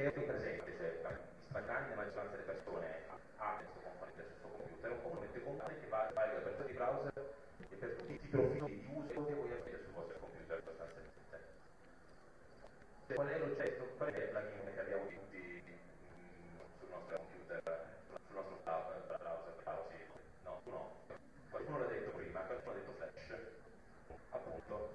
che è presente, cioè la stragrande maggioranza delle persone ha questo componente sul suo computer, un componente comune che vale per tutti i browser e per tutti i profili di uso che voi avete sul vostro computer sostanzialmente. Qual è l'oggetto, qual è il plugin che abbiamo tutti sul nostro computer, sul nostro browser, sì. No, tu no. Qualcuno l'ha detto prima, qualcuno ha detto Flash, appunto.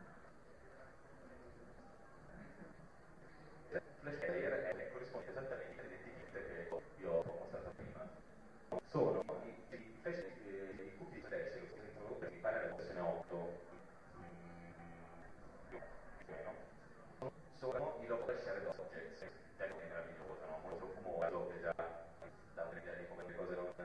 Flash Player corrisponde esattamente alle identiche che vi ho mostrato prima. Sono i flash, i cookie flash che sono introdotti, mi pare nella versione 8, più o meno, sono i local shared objects, termine meraviglioso, no? Molto fumoso, che già dà un'idea di come le cose non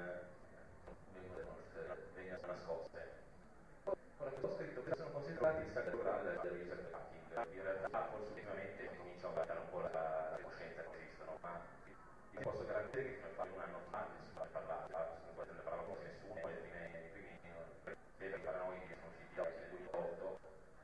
vengono nascoste. Ora, questo scritto che sono considerati il sacro graal del user tracking. In realtà, forse ultimamente comincio a aumentare un po' la coscienza che esistono, ma vi posso garantire che fino a qualche un anno fa nessuno ne parlava, non ne parlava quasi nessuno, nei primi veri paranoidi che sono usciti oggi nel 2008.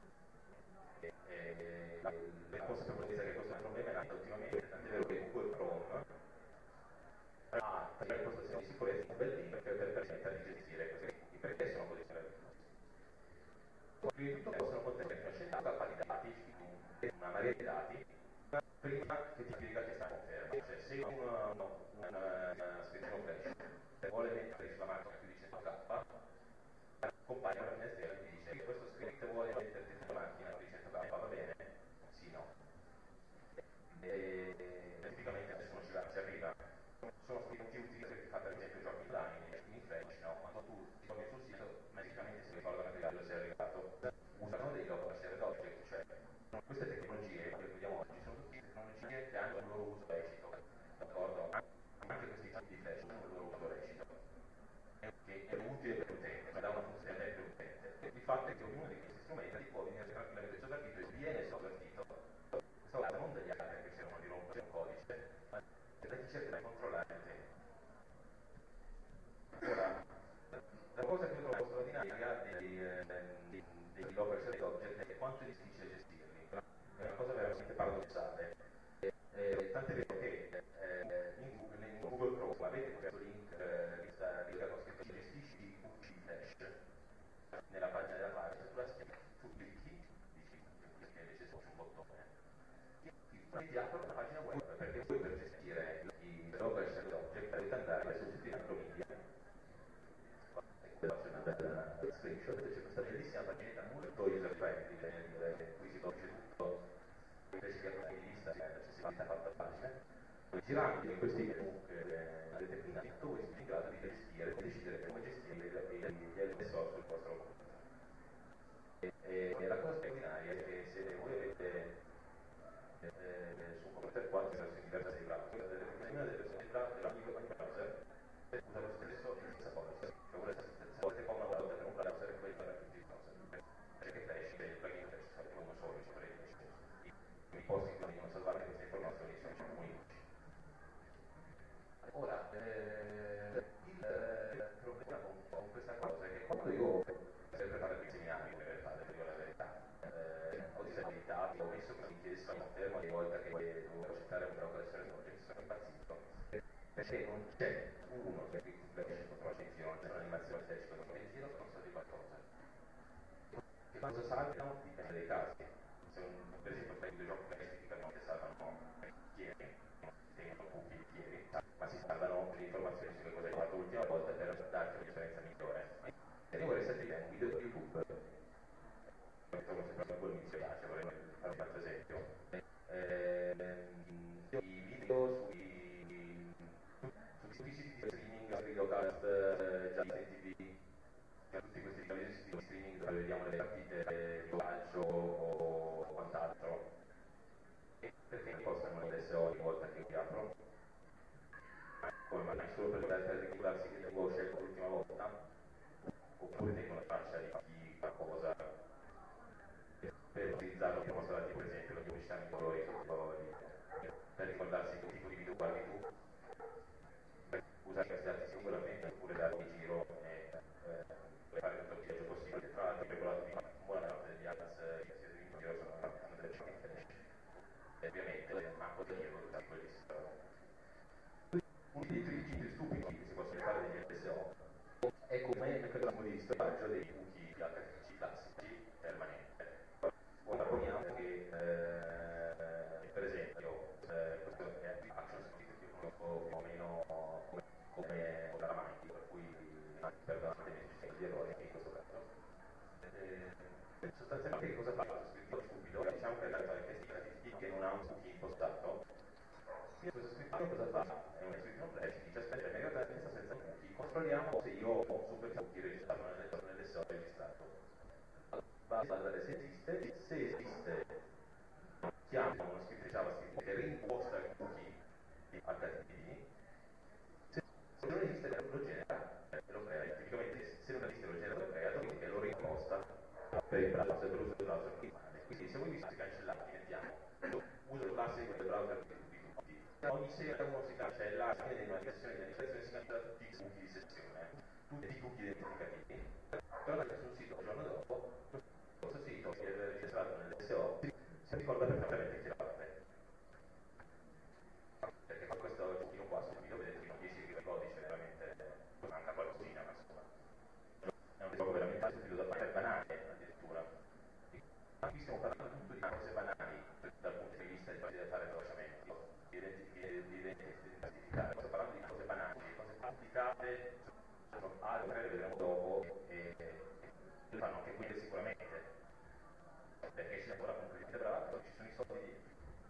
La consapevolezza che questo è un problema è nata ultimamente, tant'è vero che Google Chrome ha per impostazioni di sicurezza un bel link per permettere di gestire questi cookie. Perché sono così meravigliosi? Prima di tutto possono contenere una scelta di dati, una marea di dati, prima che ti spiega che sta conferma. Cioè, se una scrizione flash vuole mettere sulla macchina più di 100k, compare una finestrella che ti dice questo script vuole metterti sulla macchina più di 100k, va bene? Sì, no. Tipicamente nessuno ci arriva. Sono strumenti utili per chi fa per esempio giochi online, in flash, no? Quando tu ti trovi sul sito, magicamente si ricordano che livello sei arrivato, usano dei local shared object, cioè queste tecnologie che vediamo oggi sono tutte tecnologie che hanno il loro uso lecito, d'accordo? Anche questi tipi di flash hanno il loro uso lecito, che è utile per l'utente, ma dà una funzionalità per l'utente. Il fatto è che ognuno di questi strumenti può venire tranquillamente sovvertito e viene sovvertito, questa volta non dagli altri che cercano di rompere un codice, ma da chi cerca di controllare l'utente. Ora, la cosa che io trovo straordinaria dei local shared object è quanto è difficile gestirli. È una cosa veramente paradossale. Tant'è vero che in Google Chrome avete questo link, questa riga con scritto gestisci i cookie flash nella pagina della pagina, tu clicchi, dici che invece c'è un bottone e ti apre una pagina web, perché voi per gestire i local shared object dovete andare su tutti i media. Faccio una bella screenshot, c'è questa bellissima paginetta molto user friendly, qui si conosce tutto, invece che aprire di lista, l'accessibilità fatta a pagina. Girando in questi menu che avete declinato, voi siete in grado di gestire e decidere come gestire gli element source sul vostro computer. E la cosa straordinaria è che se voi avete su un computer 4 versioni diverse di browser, una delle versioni di browser, ogni browser usa lo stesso stessa policy, cioè se volete fare una volta per un browser e poi per tutti i browser, perché Flash e il plugin Flash sapete uno solo, ci sono i posti che vengono salvate queste informazioni sono unici. Ora, il problema con questa cosa è che quando io sempre fare dei seminari, in realtà, devo dire la verità, ho disabilità, ho messo che mi chiedessero fermo ogni volta che dovevo accettare un blocco essere oggi, sono impazzito. Perché non c'è uno che controlla il giro, non c'è un'animazione stessa, non il giro sono stati qualcosa. Che cosa saltano? Dipende dai casi. Se per esempio fai videogiochi che tipicamente salvano chieri, tengono cookie di chieri, ma si salvano le informazioni sulle cose che hai fatto l'ultima volta per darti un'esperienza migliore. Se io vorrei sapere un video di YouTube, come sempre quello mi piace, vorrei fare un altro esempio. I video sui siti di streaming, Videocast, già TV, tutti questi siti di streaming dove vediamo le partite di calcio o quant'altro, perché mi costano un DSO ogni volta che li apro? Come mai solo per ricordarsi che l'avevo scelto l'ultima volta? Oppure tengo la traccia di qualcosa per utilizzarlo come mostrarti per esempio la pubblicità di colori per ricordarsi che tipo di video guardi tu, usare questi dati singolarmente oppure darti in giro e fare tutto il viaggio possibile. Tra l'altro regolato di buona parte degli ads che si in giro hanno delle flash e ovviamente manco da dire quelli perdonatemi se ci sono gli errori in questo caso. Sostanzialmente che cosa fa questo scrittore stupido? Diciamo che è la caratteristica che non ha un cookie impostato. Quindi questo scrittore cosa fa? È un scrittore complesso, dice aspetta, in realtà senza cookie, controlliamo se io ho un super cookie registrato nell'SO registrato. Va a guardare se esiste, chiamo uno scrittore JavaScript che rimposta il cookie HTTP. Se non esiste lo genera e lo crea. Tipicamente se non esiste lo genera e lo crea, dopodiché lo rimposta per il browser, per l'uso del browser normale. Quindi se voi vi siete cancellati, mettiamo uso il classico del browser di tutti. Ogni sera uno si cancella, alla fine di una sessione di amministrazione si cancella tutti i cookie di sessione, tutti i cookie identificativi. Tornate sul sito il giorno dopo, questo sito che è registrato nell'SO si ricorda perfettamente che parte. Perché fa questo giochino qua stupido, vedete che non 10 righe di codice, veramente manca qualcosina, ma insomma è un gioco veramente stupido da fare, banale addirittura. Qui stiamo parlando tutto di cose banali dal punto di vista di fare tracciamenti, di identificare. Sto parlando di cose banali, di cose complicate, sono altre, le vedremo dopo, e le fanno anche quelle sicuramente, perché si lavora con gente brava, ci sono i soldi dietro.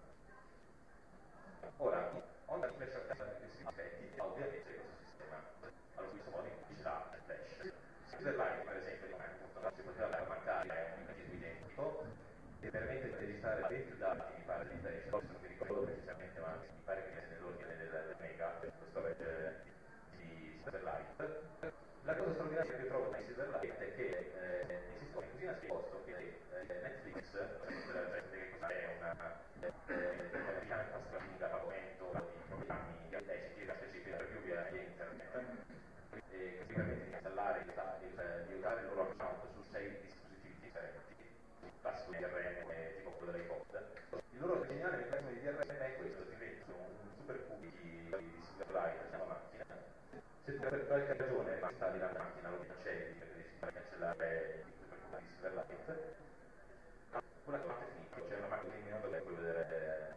Ora, ogni flash attack che si rispetti ha ovviamente questo sistema, allo stesso modo in cui ce l'ha il flash. Silverlight, per esempio, non si poteva mancare, è un meccanismo identico, che permette di registrare ben più dati, mi pare, di flash, adesso non mi ricordo precisamente, ma mi pare che sia nell'ordine del mega, questo storage di Silverlight. La cosa straordinaria che io trovo di Silverlight è che esiste un così nascosto che Netflix, che cos'è una pastoria a pagamento di programmi illeciti, una specie di review via internet, che ti permette di installare di usare il loro account su 6 dispositivi differenti, classico DRM tipo quello dell'iPod. Il loro geniale meccanismo di DRM è questo: ti metti un super cookie di Silverlight sulla macchina, se tu per qualche ragione installi la macchina, lo cancelli perché devi cancellare il super cookie di Silverlight, una parte è finita, c'è una macchina in meno dove puoi vedere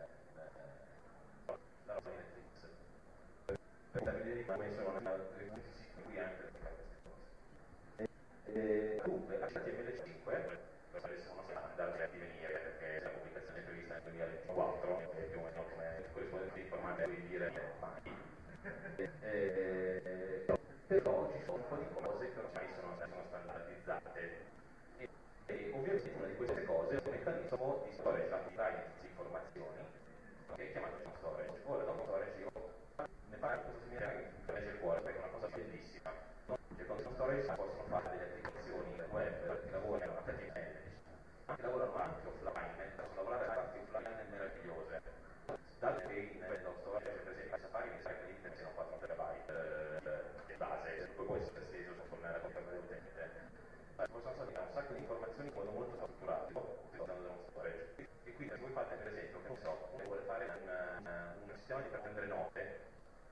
la roba di Netflix. Per vedere come sono le punti in cui anche per fare queste cose. Dunque, HTML5 dovrebbe essere uno standard per divenire, perché la pubblicazione è prevista nel 2024, e più o meno come corrispondente informatica vuol dire mai. Però ci sono un po' di cose che ormai sono standardizzate. E ovviamente una di queste cose è un meccanismo di storage laterale di informazioni che è chiamato jump storage. Ora, dopo storage io ne parlo questo seminario che legge il cuore perché è una cosa bellissima. Cioè, con jump storage si possono fare delle applicazioni web che lavorano a HTML, che lavorano anche offline, possono lavorare a parti offline meravigliose. Dato che in jump storage, per esempio, Safari mi sa che l'internet siano 4 terabyte di base, poi può essere esteso con la conferma dell'utente. Possono salire un sacco di informazioni in modo molto strutturato utilizzando uno storage. E quindi se voi fate per esempio, che non so, uno vuole fare un sistema di prendere note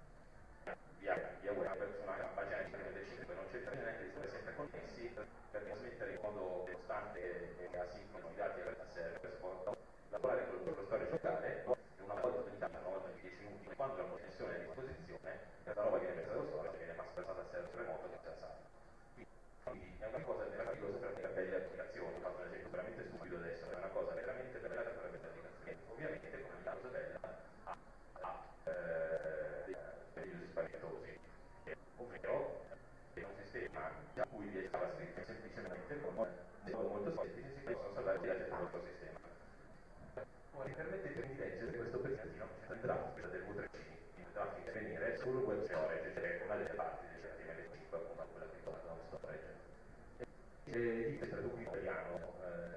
via web su una pagina di HTML5, non c'è bisogno neanche di stare sempre connessi per trasmettere in modo costante e asincrono i dati al server, si può lavorare con lo storage locale e una volta ogni tanto, una volta ogni 10 minuti, quando la connessione è a disposizione, la roba viene presa dallo storage e viene passata al server remoto che c'è alzato. Quindi è una cosa meravigliosa per fare belle applicazioni. Ho fatto un esempio veramente stupido adesso, è una cosa veramente bella per fare belle applicazioni. Ovviamente, come ogni cosa bella, ha degli usi spaventosi, ovvero è un sistema in cui via JavaScript semplicemente con dei codi molto semplici si possono salvare via del vostro sistema. Ora mi permettete di leggere questo pezzettino del draft del V3C, il draft intervenire sul web storage, cioè una delle parti del HTML5, appunto quella che riguarda lo storage. Dice traduco in italiano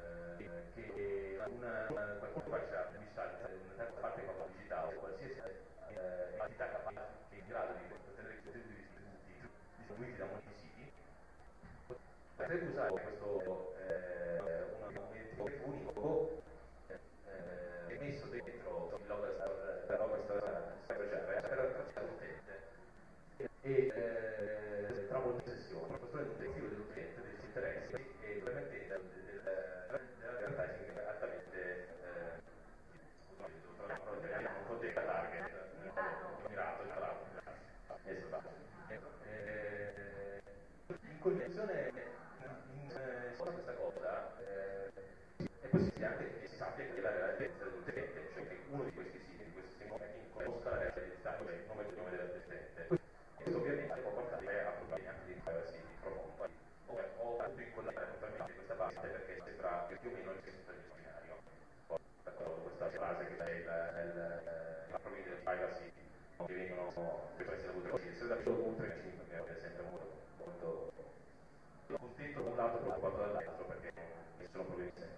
che qualcuno faccia pubblicità, una terza parte con pubblicità o qualsiasi entità capace che è in grado di ottenere contenuti distribuiti da molti siti, potrebbe usare questo un identificatore unico messo dentro il log server per tracciare l'utente e tra molte sessioni costruendo un profilo dell'utente, degli interessi e permettendo dell'advertising altamente un contesto target mirato tra l'altro. dell'utente. Questo ovviamente può portare a problemi anche di privacy profondi. Ho voluto incollare totalmente questa base perché sembra più o meno il risultato del binario. D'accordo, questa frase che è i problemi del privacy che vengono ripresi da Woodrow, se da Woodrow è sempre molto contento da un lato, preoccupato dall'altro, perché non sono problemi seri.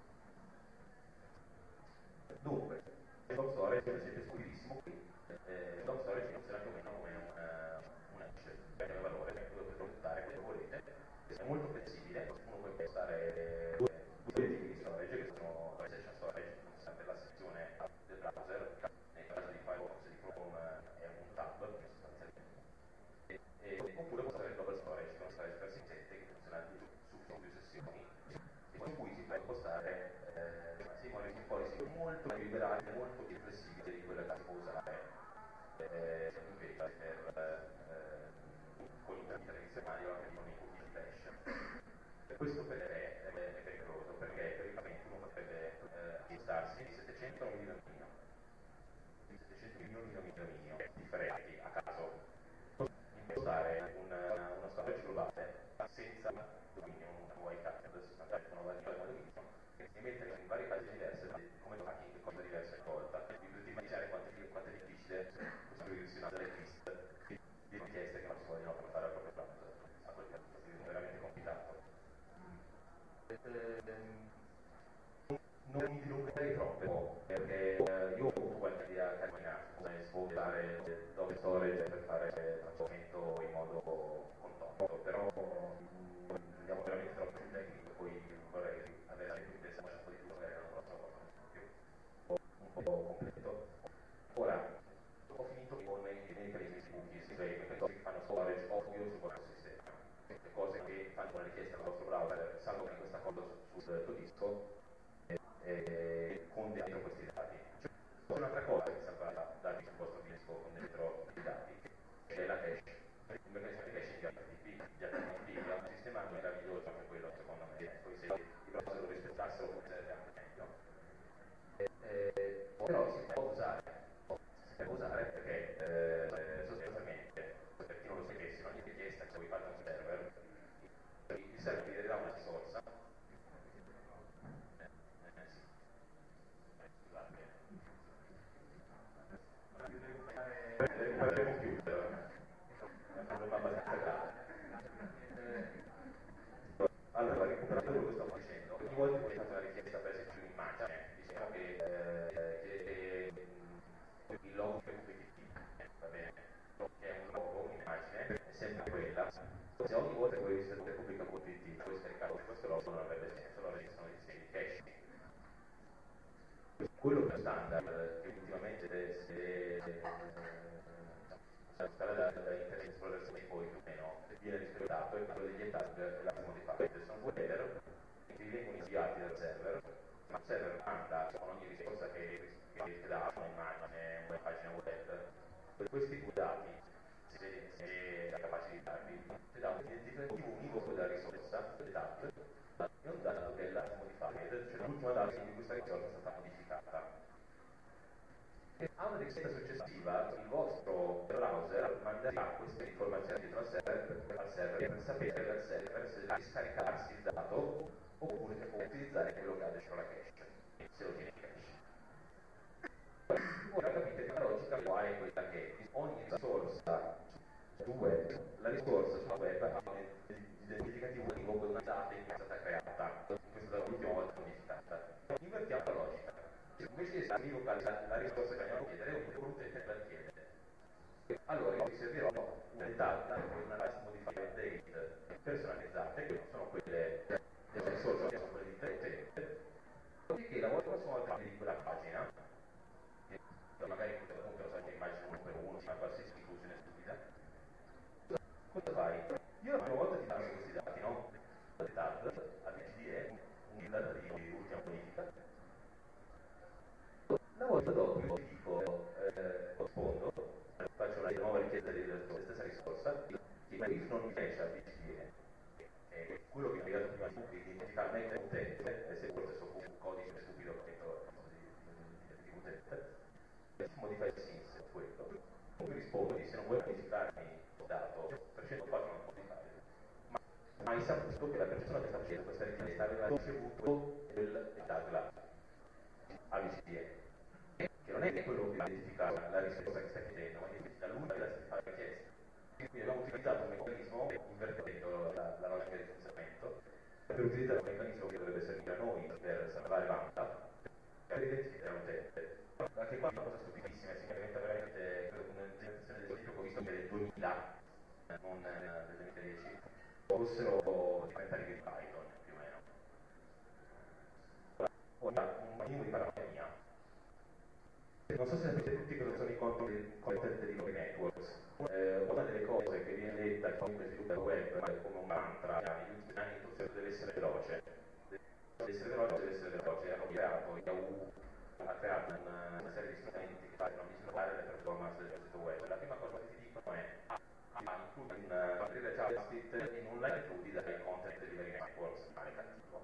Dunque, il log storage è un esempio stupidissimo qui. Il log storage funziona più o meno come un hash, prende un valore, lo potete buttare come volete, è molto flessibile, uno può impostare due tipi di storage che sono la session storage, sempre la sezione del browser, nel caso di Firefox e di Chrome è un tab sostanzialmente, oppure può avere il global storage, che è uno storage persistente che funziona su più sessioni, e con cui si può impostare memory policy molto più liberali, molto più flessibili di quella che si può usare invece con internet tradizionali o anche con i cookie flash. Questo perché è pericoloso, perché teoricamente uno potrebbe spostarsi di 700 a 1 milione di 700 milioni differenti a caso, impostare una storage globale senza dominio, un white hat, sostanzialmente una valida dominio, e mettere in varie case diverse, come hacking, cose diverse ogni volta. Vi potete immaginare quanto è difficile costruirsi una blacklist di richieste che non si vogliono fare al proprio browser. A quel punto è veramente complicato. Non mi dilungherei troppo, perché io ho avuto qualche idea carina come svuotare dove storage per fare tracciamento in modo contorto, però andiamo veramente troppo sul tecnico e poi vorrei avere anche più pensato un po' di più, magari l'anno prossimo un po' completo. Ora, ho finito con i primi cookies, le cose che fanno storage ovvio sul vostro sistema, le cose che fanno una richiesta al vostro browser, salvano questa cosa sul tuo disco con dentro questi dati. C'è un'altra cosa che salva dati sul vostro disco con dentro i dati, che è la cache. Il meccanismo di caching di HTTP è un sistema meraviglioso anche quello, secondo me. Poi se i browser lo rispettassero funzionerebbe anche meglio. Però si può usare perché sostanzialmente, per chi non lo sapesse, in ogni richiesta che voi fate a un server, il server vi darà una risorsa. Recuperare il computer è un problema abbastanza grave. Allora, recuperando quello che stavo dicendo, ogni volta che fate una richiesta per esempio un'immagine, diciamo che il logo che va bene, che è un logo, un'immagine, è sempre quella. Se ogni volta che voi siete pubblica .it, voi scaricate questo logo non avrebbe senso, allora esistono dei sistemi di caching. Quello che è standard, che ultimamente se stare da Internet Explorer 6 poi più o meno viene rispettato, è quello degli tag e la modified. Sono due header che vi vengono inviati dal server, ma il server manda con ogni risposta che dà un'immagine, una pagina web, questi due dati, se è capace di darvi, ti dà un identificativo univoco della risorsa, del tag, e un dato della modified, cioè l'ultima data in cui questa risorsa è stata modificata. A una richiesta successiva il vostro browser manderà queste informazioni dietro al server per sapere dal server se deve scaricarsi il dato oppure se può utilizzare quello che ha dentro la cache, se lo tiene in cache. Ora capite che la logica qua è quella che ogni risorsa sul web, la risorsa sul web ha un identificativo univoco di una data in cui è stata creata, questa è l'ultima volta modificata. Invertiamo la logica. Invece di scrivere la risposta che andiamo a chiedere, un utente la chiede. Allora io vi servirò una data con una last modified date personalizzate, che non sono quelle della risorsa, che sono quelle di utente, dopodiché la prossima volta che di quella pagina, che magari appunto lo so che immagino uno per uno, si fa qualsiasi inclusione stupida, cosa fai? Io la prima volta ti passo questi dati, no? Le tab, ABCDE, un data di ultima modifica. Una volta dopo io ti dico, rispondo, faccio una nuova richiesta della stessa risorsa, chiedo if non cache ABCDE, quello che mi ha dato prima di identificare utente, e se forse so un codice stupido che ho di utente, modified since quello. mi rispondi, se non vuoi modificarmi il dato 304 non può modificare, ma hai saputo che la persona che sta facendo questa richiesta aveva ricevuto il DAGLA ABCDE, che non è quello che identifica la risposta che stai chiedendo, ma identifica lui che fa la richiesta. Quindi abbiamo utilizzato un meccanismo invertendo la logica di funzionamento per utilizzare un meccanismo che dovrebbe servire a noi per salvare banda per identificare l'utente. Anche qua è una cosa stupidissima, si diventa veramente un'implementazione dell'esempio che ho visto che è del 2000, non del 2010, fossero 30 righe di Python più o meno. Ora, un minimo di paranoia mia. Non so se sapete tutti cosa sono i content delivery networks. Una delle cose che viene detta da chiunque sviluppa il web, ma è come un mantra, negli ultimi anni tutto deve essere veloce. Deve essere veloce, deve essere veloce. Hanno creato, Yahoo ha creato una serie di strumenti che fanno misurare le performance del sito web. La prima cosa che ti dicono è includi un aprile JavaScript e non la includi dai content delivery networks, male cattivo.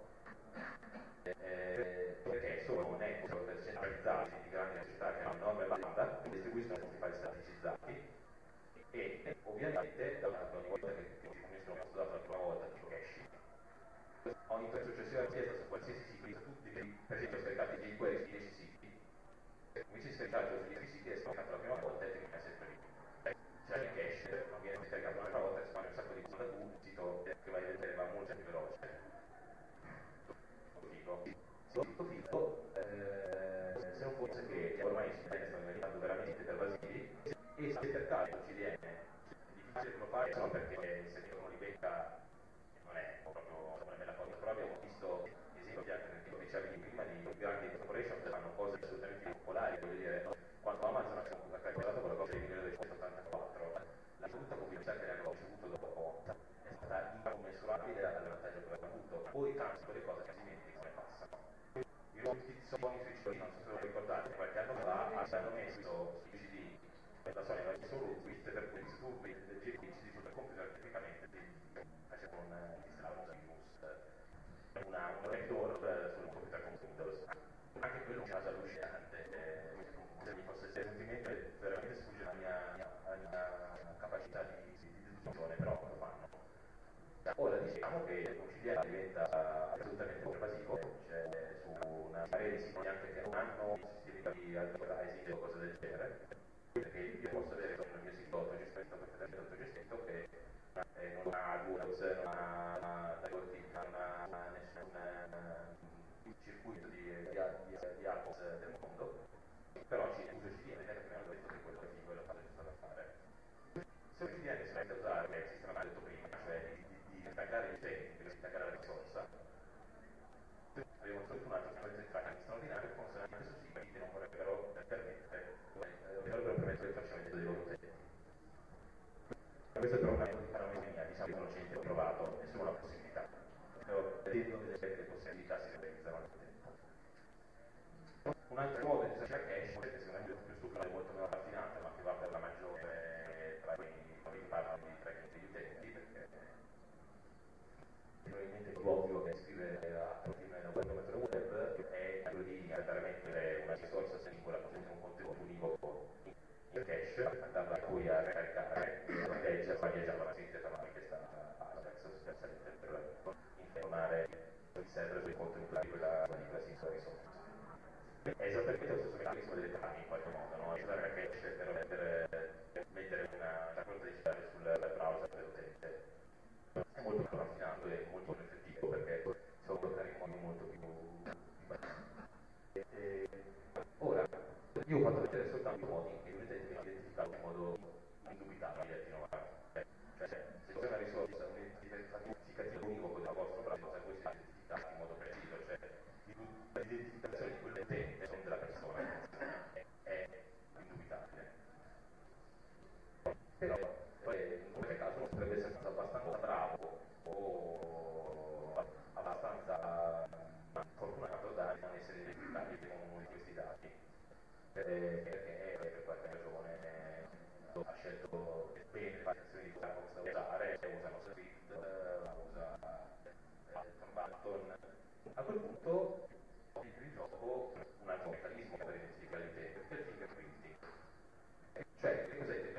Perché sono network centralizzati di grandi società che hanno enorme banda, che distribuiscono questi file staticizzati e ovviamente ogni volta che si forniscono un dato la prima volta tipo caching, ogni successiva richiesta su qualsiasi sito, tutti per esempio scaricati jQuery su 10 siti, invece di scaricarlo su 10 siti è scaricato la prima volta e rimane sempre lì. C'è il cache, non viene scaricato un'altra volta, risparmia un sacco di comando tu, un sito che vai a vedere va molto più veloce. Fico, se non fosse che ormai i CDN stanno diventando veramente pervasivi e se per caso il CDN è difficile che lo facciano perché se uno li becca non è proprio una bella cosa, però abbiamo visto esempi anche nel tipo dicevi prima di grandi corporation che fanno cose assolutamente popolari, voglio dire, quando Amazon ha calcolato quella cosa del 1984, la tutta pubblicità che ne hanno ricevuto dopo è stata incommensurabile al vantaggio che aveva avuto. Poi tanto quelle cose che si dimenticano e passano. I tizzoni sui CD, non so se lo ricordate, qualche anno fa hanno messo sui CD, la Sony aveva messo un twist per cui se tu leggevi i CD sul computer tecnicamente ti faceva ti installava un Linux, un backdoor sul computer con Windows. Anche quello è un caso allucinante, se mi fosse sentimento veramente sfugge la mia capacità di deduzione, però lo fanno. Ora diciamo che un CDN diventa assolutamente pervasivo, c'è su una serie di siti anche che non hanno sistemi di advertising o cose del genere, perché io posso avere sul mio sito autogestito, perfettamente autogestito, che non ha AdWords, non ha Dialogtic, non ha nessun circuito di AdWords del mondo, però ci uso il CDN perché mi hanno detto che quello è figo e lo fate giusto da fare. Se un CDN si mette a usare il sistema che ho detto prima, cioè di staccare gli utenti, di staccare la risorsa, abbiamo tutto un altro sistema di tracking straordinario che funziona anche su siti che non vorrebbero permettere il tracciamento dei loro utenti. Questo è però un atto di paranoia mia, diciamo che non c'è niente provato, è solo una possibilità. Però vedendo le possibilità si realizzano nel tempo. Un altro modo di usare cache, che secondo me è più stupido e molto meno raffinata, ma che va per la maggiore tra i partner di tracking degli utenti, perché probabilmente più ovvio che scrivere a partire da web è quello di andare a mettere una risorsa singola contenente un contenuto univoco in cache, andarla poi a ricaricare e a leggere, poi viaggiare la sintesi ma che sta sostanzialmente per informare il server sui contenuti di quella singola risorsa. È esattamente lo stesso meccanismo delle tracking in qualche modo, no? Usare la cache per mettere una raccolta digitale sul browser dell'utente è molto più raffinato e molto più effettivo perché sono bloccare in modi molto più ora, io ho fatto vedere soltanto modi in cui l'utente viene identificato in modo indubitabile finora. Cioè, se c'è una risorsa, un identificativo univoco del vostro browser, voi siete identificati in modo preciso, cioè l'identificazione di quell'utente, non della persona, è indubitabile. Però in qualche caso uno potrebbe essere stato abbastanza bravo o abbastanza fortunato da non essere identificati con uno di questi dati perché per qualche ragione ha scelto bene le variazioni di Firefox da usare, usa NoScript, usa Button. A quel punto entra in gioco un altro meccanismo per identificare l'utente, che è il fingerprinting. Cioè, che cos'è il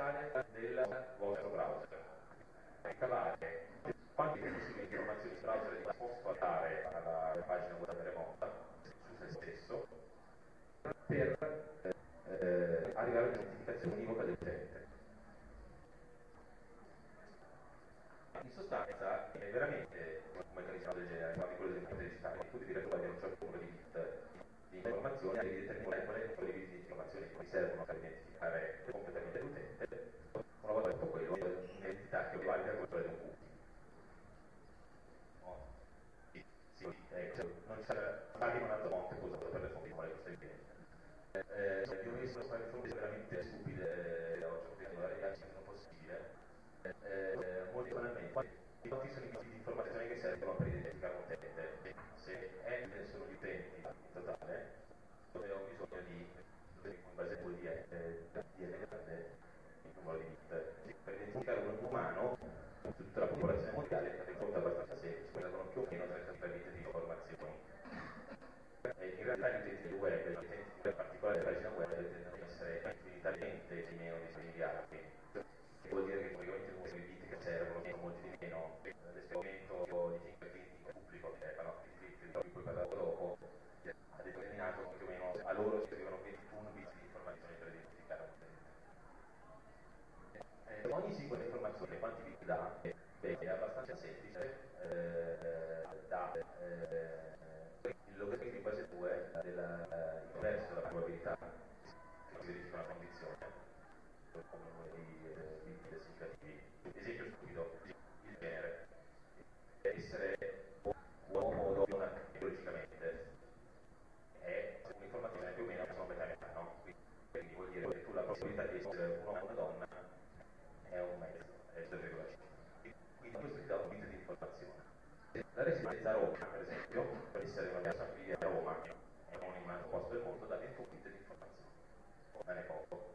iniziale del vostro browser, ricavare quante possibili informazioni il browser è disposto a dare alla pagina web remota su se stesso per arrivare a un'identificazione univoca dell'utente. In sostanza è veramente un meccanismo del genere, infatti quello delle monete digitali, tu devi raccogliere un certo numero di bit di informazioni e devi determinare qual è il numero di bit di informazioni che ti servono per identificare completamente l'utente. Una volta fatto quello, un'entità che valida quella di un cookie. Sì, non c'è anche un altro monte usato per le formule, questo è evidente. Io ho visto fare formule veramente stupide, ho cercato la ragazza il meno possibile. Molto banalmente, quanti sono i bit di informazione che servono per identificare un utente? Se n sono gli utenti in totale, dove ho bisogno di, in base a di n grande il numero di bit. Per identificare un umano, su tutta la popolazione mondiale, è molto abbastanza semplice, servono più o meno 33 bit di informazioni. In realtà gli utenti del web, gli utenti in particolare della pagina web, tendono ad essere infinitamente meno discriminati, che vuol dire che praticamente il numero di bit che servono sono molti di meno. L'esperimento di fingerprinting pubblico, che è Panoptic Flip, di cui poi parlerò dopo, ha determinato che più o meno a loro servivano 21 bit di informazioni per identificare un utente. Ogni singola informazione, quanti bit dà? Beh, è abbastanza semplice, dà il logaritmo in base 2 inverso della probabilità che si verifica una condizione come numero di bit significativi. Esempio stupido, il genere. Essere uomo o donna biologicamente è un'informazione più o meno sono metà metà, no? Quindi vuol dire che tu la probabilità di essere un uomo o una donna è un mezzo, è 0,5. Quindi questo ti dà un bit di informazione. La residenza a Roma, per esempio, per essere una persona che vive a Roma e non in un altro posto del mondo, dà 21 bit di informazione. Non è poco.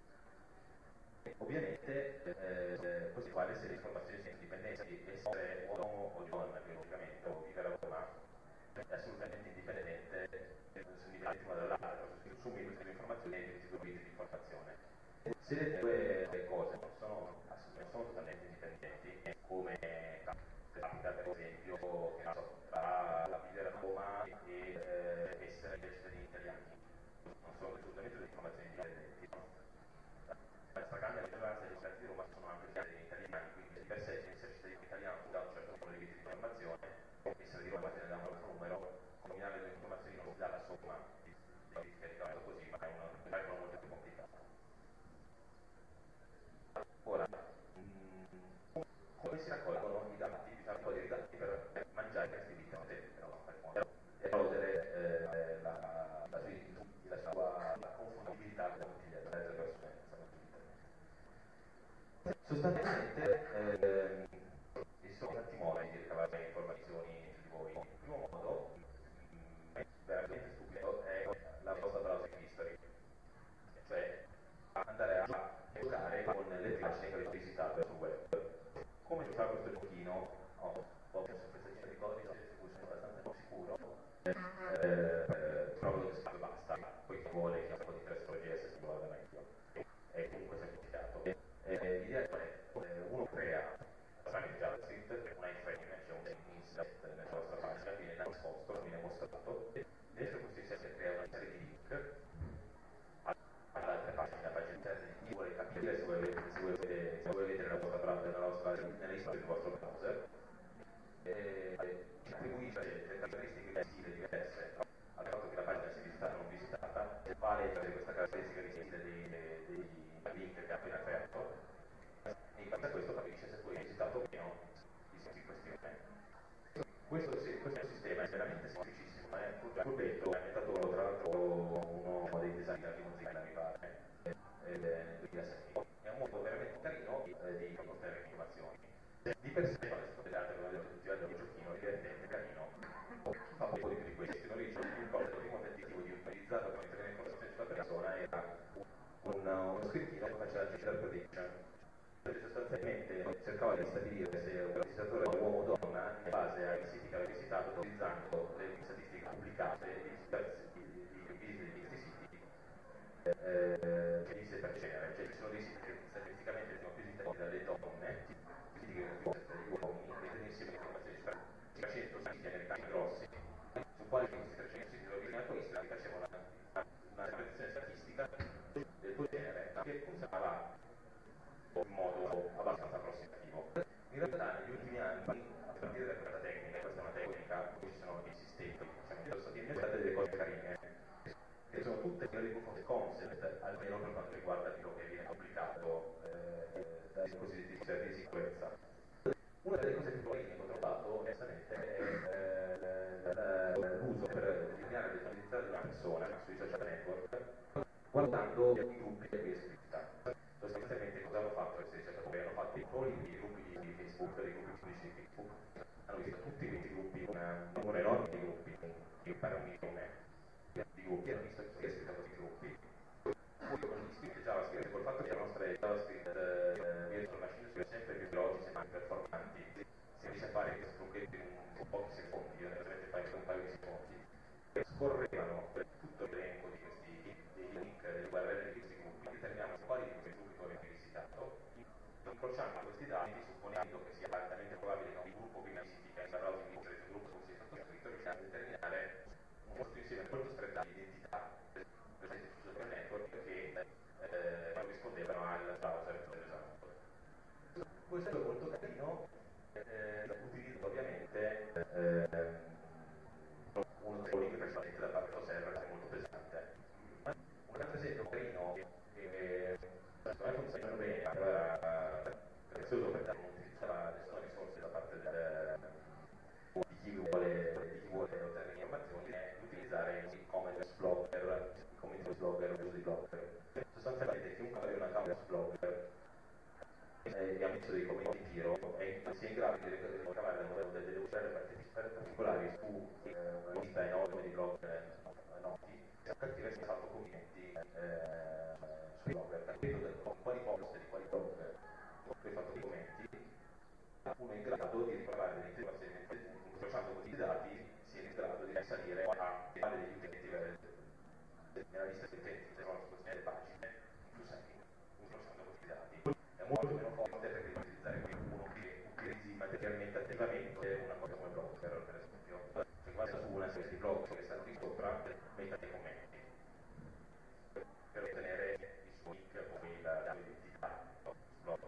Ovviamente questi qua essere informazioni sono indipendenti, essere uomo o donna biologicamente o vivere a Roma è assolutamente indipendente, sono indipendenti una dall'altra, se tu assumi queste due informazioni hai 22 bit di informazione. Se le due cose non sono totalmente indipendenti, come capita per esempio che non so, tra vivere a Roma e essere dei cittadini italiani, non sono assolutamente due informazioni indipendenti, no? La stragrande maggioranza degli abitanti di Roma sono anche cittadini italiani, quindi di per sé essere cittadino italiano ti dà un certo numero di bit di informazione, essere di Roma te ne dà un altro numero, combinare le informazioni non si dà la somma di bit che è ricavato così, ma è un calcolo molto più complicato. Ora, come si raccolgono i dati? Bisogna raccogliere i dati per mangiare questi bit, e erodere la sua confondibilità con le altre persone. Sostanzialmente ci sono tanti modi di ricavare informazioni su di voi. Il primo modo, veramente stupido, è la vostra browsing history, cioè andare a giocare con le pagine che avete visitato sul web. Come si fa questo giochino? Ho messo questa cifra di codice su cui sono abbastanza sicuro, provo che e basta, poi chi vuole che ha un po' di TestOJS si guarda meglio, è comunque semplificato. L'idea è uno crea tramite JavaScript un iframe, cioè un inset nella vostra pagina, viene nascosto, viene mostrato, dentro questo inset crea una serie di link all'altra pagina interna di chi vuole capire se vuole vedere la vostra nella history del vostro browser, attribuisce le caratteristiche di stile diverse al fatto che la pagina sia visitata o non visitata, vale questa caratteristica di stile dei link che ha appena creato, e in base a questo capisce se tu hai visitato o meno i siti in questione. Questo sistema è veramente semplicissimo, purtroppo è diventato tra l'altro uno dei designer di Mozilla, mi pare, nel 2006. È un modo veramente carino di ottenere informazioni. Di per sé, adesso vedete come vedete tutti altri giochino divertente, carino, fa un po' di più di questo. Noi diciamo che il primo tentativo di utilizzarlo per ottenere informazioni sulla persona era uno scrittino che faceva la gender prediction. Sostanzialmente cercava di stabilire se un visitatore è uomo o donna in base ai siti che aveva visitato utilizzando le statistiche pubblicate di visite di questi siti che inizia per genere, cioè ci sono dei siti che statisticamente sono più visitati dalle donne, siti che sono più visitati dagli uomini, mentre insieme le informazioni su 300 siti americani grossi, su quali questi 300 siti di ordine altruistici facevano una realizzazione statistica del tuo genere che funzionava in modo abbastanza approssimativo. In realtà negli ultimi anni, a partire da questa tecnica, questa è una tecnica, poi ci sono dei sistemi, diciamo, sono stati inventate delle cose carine, che sono tutte teorie proof of concept, almeno per quanto riguarda quello che viene pubblicato dai cosiddetti servizi di sicurezza. Una delle cose più carine che ho trovato, onestamente, è l'uso per disegnare l'identità di una persona sui social network, guardando i gruppi che è scritta. Sostanzialmente cosa hanno fatto questi ricercatori? Hanno fatto i gruppi di Facebook, dei gruppi pubblici di Facebook, hanno visto tutti questi gruppi, un numero enorme di gruppi, che pare un milione di gruppi, hanno visto chi è scritto questi gruppi. Poi con gli script JavaScript, col fatto che la nostra JavaScript virtual machine sono sempre più veloci, sempre più performanti, si riesce a fare questo trucchetto in un po' di secondi, io veramente fai un paio di secondi, scorrevano tutto l'elenco di questi dei link, delle URL di questi gruppi, determinando quali di questi gruppi tu avevi visitato, incrociando questi dati, supponendo che sia altamente probabile che un gruppo che mi visiti, che è in browsing di un gruppo con cui è sottoscritto, riusciamo a determinare un nostro insieme molto stretto di identità presenti sul social network che corrispondevano al browser dell'esatto. Questo è molto carino, utilizzo ovviamente uno dei link precedenti da parte dello server che è molto pesante. Un altro esempio carino che secondo me funziona bene, era prezioso perché non utilizzava nessuna risorsa da parte di chi vuole ottenere informazioni, è utilizzare i comments blogger, i commenti blogger, l'uso di blogger. Sostanzialmente chiunque abbia un account blogger e ha messo dei commenti in giro e si è in grado di ricavare delle URL particolari su una lista enorme di blog noti e a partire si è fatto commenti sui blogger, capendo con quali post e di quali blog tu hai fatto dei commenti, uno è in grado di ricavare delle informazioni, incrociando questi dati si è in grado di risalire a quale degli utenti nella lista degli utenti che sono sulle pagine in cui sei, incrociando questi dati. È molto meno forte perché devi utilizzare qualcuno che utilizzi materialmente attivamente una cosa come blogger, per esempio. Se guarda su una serie di blog che stanno di sopra, metta dei commenti per ottenere il suo link o la sua identità sul blog.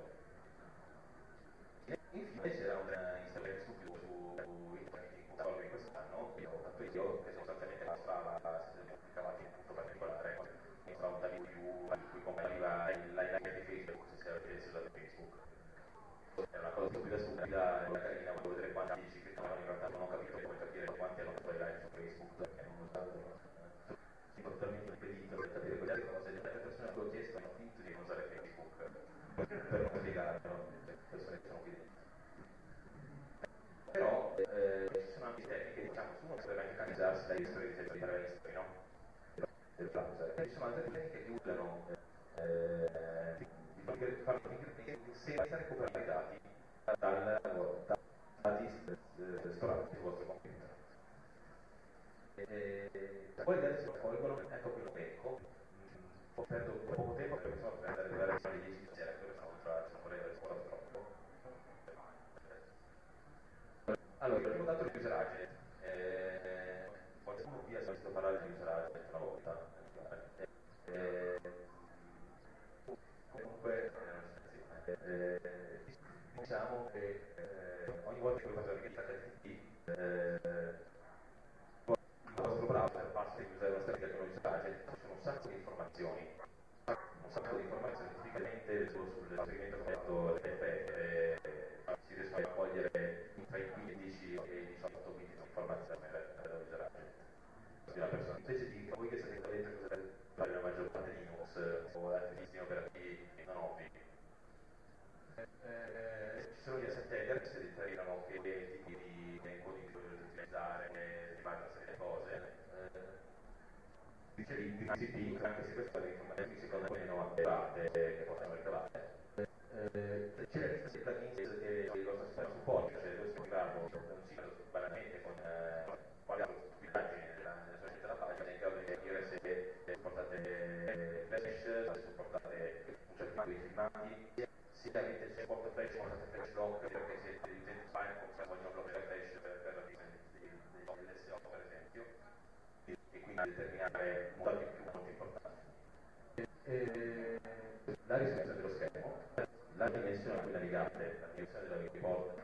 Infine c'era un installazione stupido su internet in quest'anno, che ho fatto io, che sostanzialmente mostrava, se pubblicavate in punto particolare, mostrava un taglio in cui compariva il line di Facebook se avete usato Facebook. Era una cosa stupida, era carina, volevo vedere quanti ci cliccavano, in realtà non ho capito come capire quanti hanno fatto i live su Facebook, perché non ho usato, sono totalmente impedito per capire quelle cose, le persone che ho chiesto hanno finto di non usare Facebook per non spiegarlo, le persone che sono qui dentro. Però ci sono anche tecniche, diciamo, su uno potrebbe anche candidarsi dai history di fare history, no? Del browser. Ci sono altre tecniche che usano di far senza recuperare i dati dati storati sul vostro computer. Poi i dati si raccolgono, ecco quello che ecco, perdo poco tempo perché sono per arrivare alle 10 di sera, dove sono non vorrei rispondere troppo. Allora, il primo dato è l'userage. Qualcuno qui ha sentito parlare di userage una volta. Comunque, diciamo che ogni volta che voi fate una richiesta HTTP, il vostro browser passa di usare una statica con userage, ci sono un sacco di informazioni, tipicamente sul trasferimento fatto si riescono a raccogliere tra i 15 e i 18 bit di informazione dall'userage di una persona. Invece di voi che sapete cosa fare la maggior parte di Linux o altri sistemi operativi non ovvi, ci sono gli asset header che si determinano che tipi di encoding dovete utilizzare, si fanno una serie di cose. Dicevi il TCP, anche se queste sono informazioni secondo me non attivate, che possono ricavare, c'è questi plugins che il vostro sistema supporta, cioè dove si gravo un sito banalmente con qualche stupidaggine nella sua scelta della pagina, in grado di capire se supportate Flash, se supportate un certo tipo di filmati, se avete il supporto Flash, supportate Flash Lock, perché siete degli utenti Firefox e vogliono bloccare Flash per la dell'SO per esempio, e quindi determinare dati più molto importanti. La risoluzione dello schermo, la dimensione a cui navigate, la dimensione della report,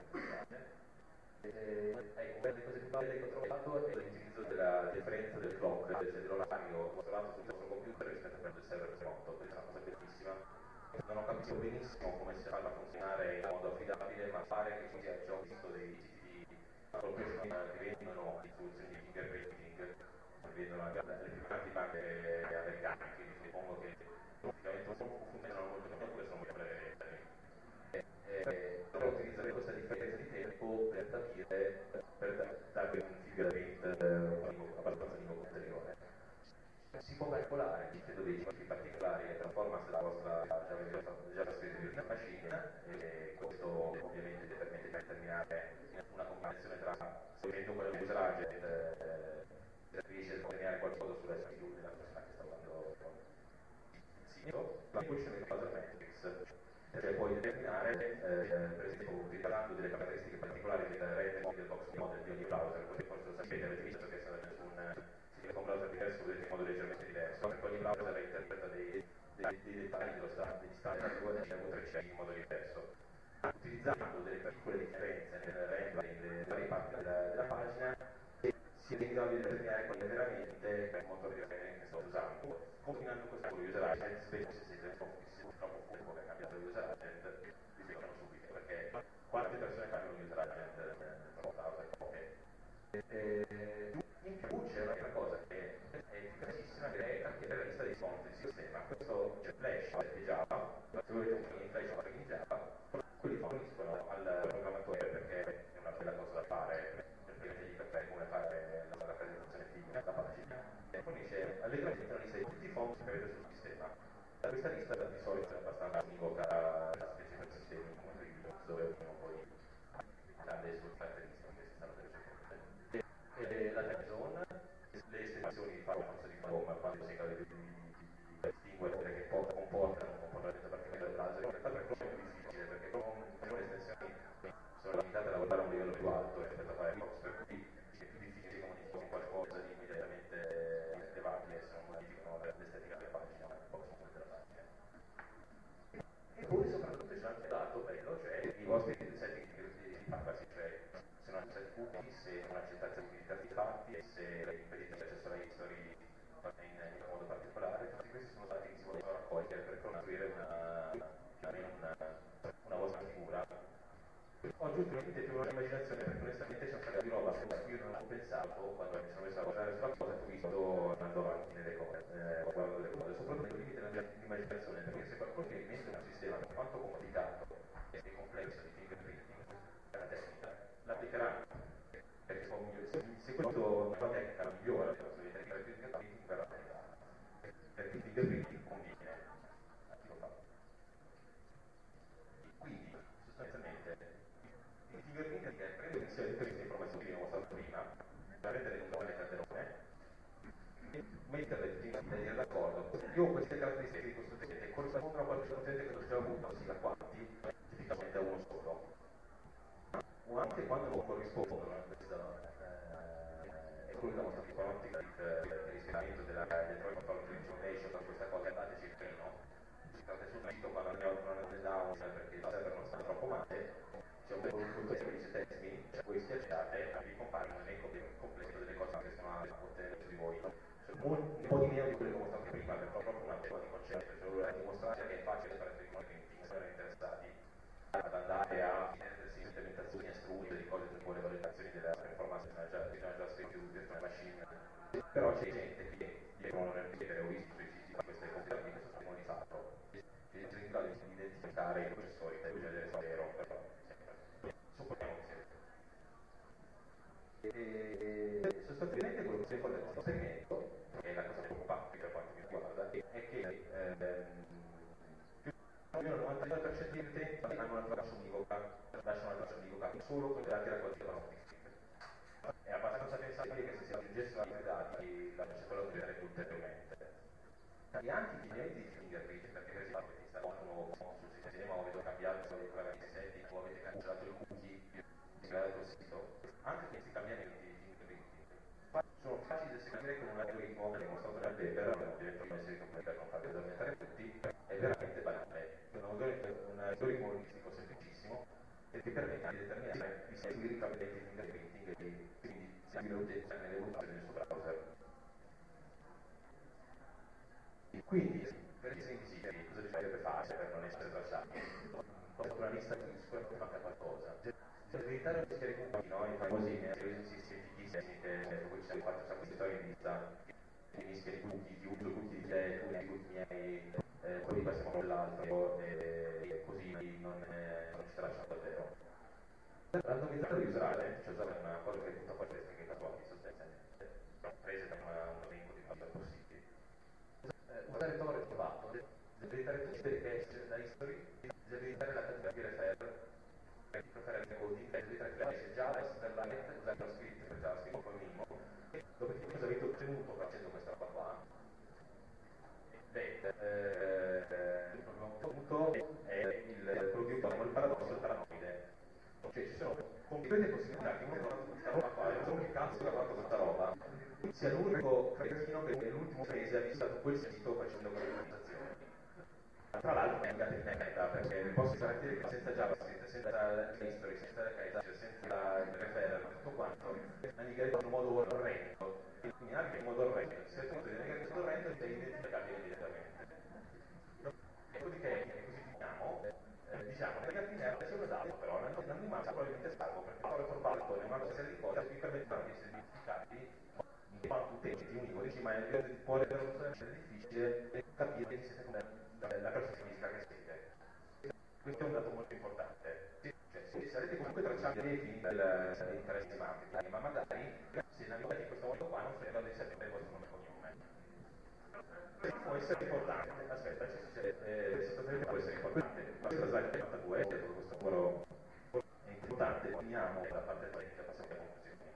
ecco, una delle cose più belle che ho trovato è l'utilizzo della differenza del clock, cioè dell'orario controllato sul vostro computer rispetto a quello del server remoto. Questa è una cosa bellissima. Non ho capito benissimo come si farla funzionare in modo affidabile, ma pare che ci sia già ho visto dei siti di corporation che vendono di soluzioni di fingerprinting, vendono anche le più grandi banche americane, quindi suppongo che praticamente funzionano molto bene oppure sono molto brevetti. Però utilizzare questa differenza di tempo per capire, per darvi un fingerprint abbastanza di ulteriore. Si può calcolare, dipende dei cicli particolari, le performance della vostra JavaScript Virtual Machine, e questo ovviamente vi permette di determinare una combinazione tra, seguendo quello di user agent, riesce a determinare qualcosa sulla SPU della persona che sta usando il sito, la poi c'è il puzzle metrics, cioè puoi determinare, per esempio, utilizzando delle caratteristiche particolari del rendering del box model di ogni browser, come forse lo sapete, avete visto che con un browser diverso vedete in modo leggermente diverso, perché ogni browser interpreta dei dettagli degli standard U3C in modo diverso. Utilizzando delle piccole differenze nel rendering delle varie parti della pagina, si è in grado di determinare qual è veramente il motore di rendering che sto usando. Combinando questo con l'user agent, specie se siete troppo furbo che ha cambiato l'user agent, vi spiegano subito, perché quante persone cambiano l'user agent nel browser? Poche. In più c'è un'altra cosa che è efficacissima, che è cambiare la lista dei font del sistema. Questo c'è Flash di Java, se volete un plugin Flash o plugin Java, quelli forniscono al programmatore, perché è una bella cosa da fare, perché gli capire come fare la rappresentazione fisica della pagina, e fornisce allegramente una lista di tutti i font che avete sul sistema. Questa lista di solito è abbastanza univoca a specie per sistemi come Linux, dove ognuno poi ha le sue caratteristiche che si stanno delle sue cose. La time zone, le estensioni di Firefox di Chrome quando si è in grado di distinguere che comportano un comportamento particolare del browser. In realtà per Chrome è più difficile perché con le estensioni sono limitate a lavorare a un livello più alto rispetto a Firefox, per cui è più difficile comunicare qualcosa di immediatamente rilevabile se non modificano l'estetica della pagina, un po' come della pagina. E poi soprattutto c'è anche un dato bello, cioè i vostri setting di privacy, cioè se non accettate cookie, se non accettate pubblicati fatti, se impedite l'accesso alla history in un modo particolare, tutti questi sono dati che si vogliono raccogliere per costruire una vostra figura. Ho aggiunto più un'immaginazione perché onestamente c'è un sacco di roba su cui io non ho pensato quando mi sono messo a guardare sulla cosa che ho visto andando avanti nelle cose, guardando le cose, soprattutto il limite dell'immaginazione, perché se qualcuno mi mente un sistema per quanto complicato e complesso di fingerprinting, è una tecnica, l'applicheranno, perché se questo una tecnica migliora la possibilità di fare fingerprinting verrà applicata, perché il fingerprinting conviene a chi lo fa. Quindi, sostanzialmente, il fingerprinting è prendere insieme tutte queste informazioni che abbiamo mostrato prima, per rendere un buon calderone, e metterle tutte insieme d'accordo. Io ho queste caratteristiche di questo utente, corrispondono a qualche utente che ho già avuto, sì, a quanti, tipicamente a uno solo. O anche quando non corrispondono a questo, è quello che mostra psicoanaltica il rispettamento dell'electronic control information, per questa cosa, andateci il treno, si tratta sul sito quando andiamo con una down perché il server non sta troppo male, c'è un punto che dice text me, cioè voi schiacciate e vi compare un elenco completo delle cose che sono a ottenere su di voi. Un po' di meno di quello che ho mostrato prima, perché ho proprio una cosa di concetto, cioè volevo dimostrare che è facile fare fingerprinting, se erano interessati ad andare a rendersi implementazioni estruse di cose tipo le valutazioni della performance di una JavaScript virtual machine, però c'è gente che dicono non richiedere ho visto sui siti di queste compagnie che sostengono di fatto che è in grado di identificare i processori che bisogna vedere se è vero, però supponiamo che sia vero. E sostanzialmente quello che si fa da questo esperimento, che è la cosa preoccupante per quanto mi riguarda, è che più o meno il 99% degli utenti hanno una traccia univoca, lasciano una traccia univoca solo con i dati raccolti da Notebook. È abbastanza pensabile che se si aggiungessero altri dati la percentuale aumenterebbe ulteriormente. E anche i clienti di fingerprint, perché per esempio avete installato un nuovo phone sul sistema o avete cambiato le clave setting o avete cancellato il cookie integrato sul sito, anche questi cambiamenti di fingerprint sono facili da seguire con un algoritmo che dimostrato nel paper, ovviamente non essere completa per non farvi addormentare tutti, è veramente banale. È un algoritmo linguistico semplicissimo che permette di determinare di seguire i cambiamenti di fingerprinting e quindi seguire l'utenza nell'evoluzione del suo browser. Quindi, per essere invisibili, cosa bisognerebbe fare per non essere tracciati? Ho fatto una lista di sicuramente manca qualcosa. Per evitare di rischiare cookie, no? I famosi scientifichissimi che poi ci hanno fatto un sacco di storie in lista, che mischia di cookie, ti uso cookie di te, tu usi cookie miei, poi passiamo con l'altro e così non ci tracciano davvero. Randomizzato di usare, cioè usare una cosa che è tutta fuori testa, che è casuale sostanzialmente, prese da un elenco di cose possibili. Usare Tor è trovato, deve evitare tutte le cache da history, deve evitare la categoria refer, per preferire coding, deve evitare le cache Java, Silverlight, usare JavaScript per JavaScript come minimo. Dopodiché cosa avete ottenuto facendo questa roba qua? Beh, il punto è quello che io chiamo il paradosso del paranoide. Cioè ci sono complete possibilità che uno che ha fatto questa roba qua, e uno che cazzo ha fatto questa roba, sia l'unico cretino che nell'ultimo mese ha visitato quel sito facendo quell'organizzazione. Tra l'altro è andata in merda, perché vi posso garantire che senza JavaScript, senza history, senza la cache, senza il referrer, tutto quanto, navigare in un modo orrendo. Quindi anche in modo orrendo, se tu devi navigare in modo orrendo, sei identificabile immediatamente. Dopodiché, così diciamo, nella cartina è solo dato però, l'anonimato probabilmente è salvo, perché poi trovato in una serie di cose che vi permettono di essere identificati in quanto utenti univoci, ma può essere difficile capire che siete la persona fisica che siete. Questo è un dato molto importante. Cioè, sarete comunque tracciabili ai fini dell'interesse di marketing, ma magari se navigate in questo modo qua non sarete grado di sapere il vostro nome e cognome. Può essere importante, aspetta, sostanzialmente può essere importante. Ma se la slide 42 questo numero è importante, finiamo la parte tecnica, passiamo alle conclusioni.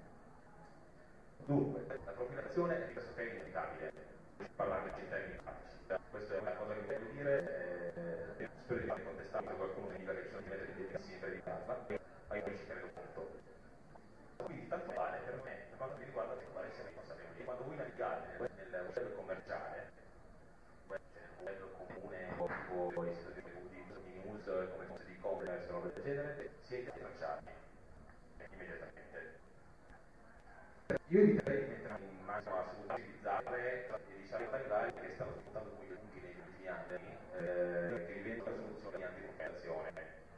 Dunque, la profilazione è pressoché inevitabile, parlando in termini pratici. Questa è una cosa che voglio dire, spero di aver contestato se qualcuno mi dica che ci sono dei metodi difensivi per evitarla, ma io non ci credo molto. Quindi tanto vale per me, per quanto mi riguarda, tanto vale essere consapevoli. Quando voi navigate nel web commerciale, cioè nel web comune, tipo i siti di news, come cose di e-commerce, roba del genere, siete tracciati immediatamente. Io eviterei di mettermi in mano a utilizzare i salvaguardi che stanno sfruttando poi i punti negli ultimi anni, che diventano soluzioni anti-comparazione.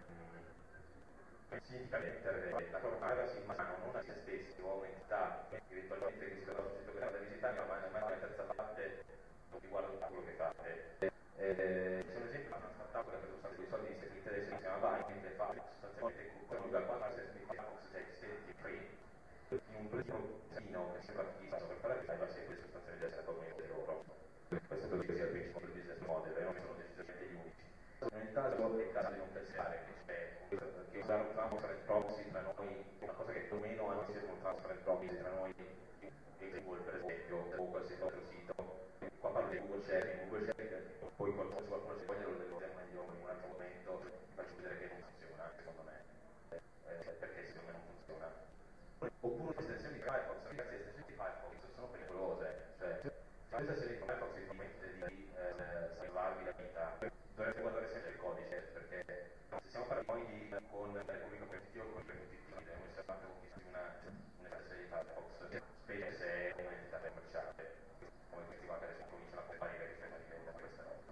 Significa mettere la propria privacy in mano non a se stessi o a un'entità eventualmente che si trova sul sito che da visitare, ma in mano alla terza parte non riguarda tutto quello che fate. C'è un esempio di una startup che ha preso un sacco di soldi in Stati Uniti adesso si chiama Vine, che fa sostanzialmente coniuga 4 assessment di Firefox già esistenti free in un progettino che sembra fighissimo per fare privacy e questo sostanzialmente essere totalmente di loro. Questo credo che sia il principio del business model e non sono decisamente gli unici. In ogni caso è il caso di non pensare che usare un transparent proxy tra noi, una cosa che più o meno anche se un transparent proxy tra noi e Google per esempio o qualsiasi altro sito. Qua parlo di Google Share, poi qualcuno si voglia lo vedremo meglio in un altro momento, vi faccio vedere che non funziona secondo me, perché secondo me non funziona. Oppure le estensioni di Firefox, ragazzi, le estensioni di Firefox sono pericolose, cioè se questa serie di Firefox vi permette di salvarvi la vita, dovreste guardare sempre il codice, perché se siamo partiti con la Repubblica Competitiva o con i competitivi, noi stiamo parlando di un'estensione di Firefox, specie se è un'entità commerciale, come questi qua che adesso cominciano a comparire che stiamo diventando questa roba.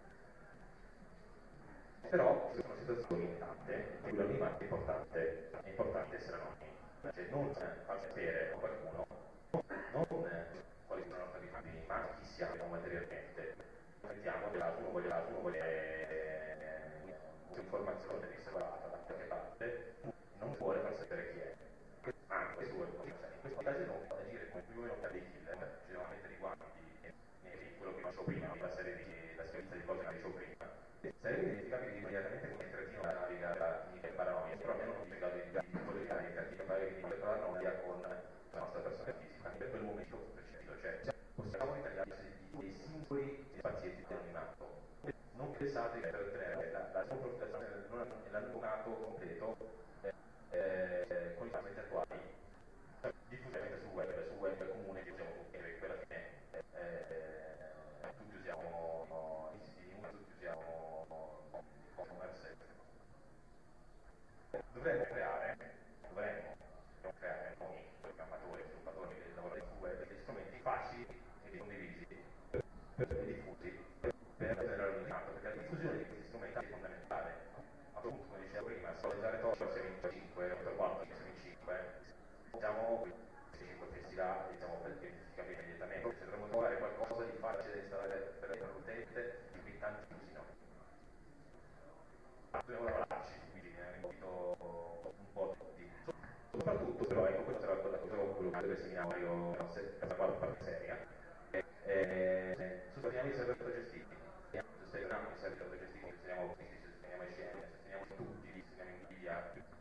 Però ci sono situazioni tante in cui l'anonimato è importante essere anonimi, cioè non far sapere a qualcuno non quali sono le nostre abitudini, ma chi siamo materialmente. Mettiamo che l'altro vuole un'informazione riservata da qualche parte, non vuole far sapere chi è. Anche su in questo caso non fa agire come più o meno per dei killer, generalmente riguardanti quello che dicevo prima, la serie di la sequenza di cose che dicevo prima. vengono identificati immediatamente come cretino che naviga in paranoia, però almeno non identificato di collegare il cretino che naviga in paranoia con la nostra persona fisica, per quel momento preciso, cioè possiamo ritagliarci dei singoli pazienti di anonimato. Non pensate che per ottenere la profilazione dell'anonimato completo con i strumenti attuali, diffusamente sul web è comune che usiamo tutti, perché alla fine tutti usiamo i siti di tutti usiamo e-commerce. Dovremmo creare noi, programmatori, sviluppatori che lavorano sul web, degli strumenti facili e condivisi e diffusi per ottenere l'anonimato, perché la diffusione di questi strumenti è fondamentale. Appunto, come dicevo prima, se utilizzare Torch siamo in 5, 8, siamo in 5, siamo questi 5 festival, diciamo, per identificare immediatamente. Se dovremmo trovare qualcosa di facile da installare per l'utente, di cui tanti usino. Dobbiamo lavorarci, quindi ne invito un po' tutti. Soprattutto, però, ecco, questo era quello del seminario, la parte seria. Sosteniamo i server autogestiti, sosteniamo i server autogestiti, sosteniamo sosteniamo scene, sosteniamo tutti, sosteniamo Nvidia,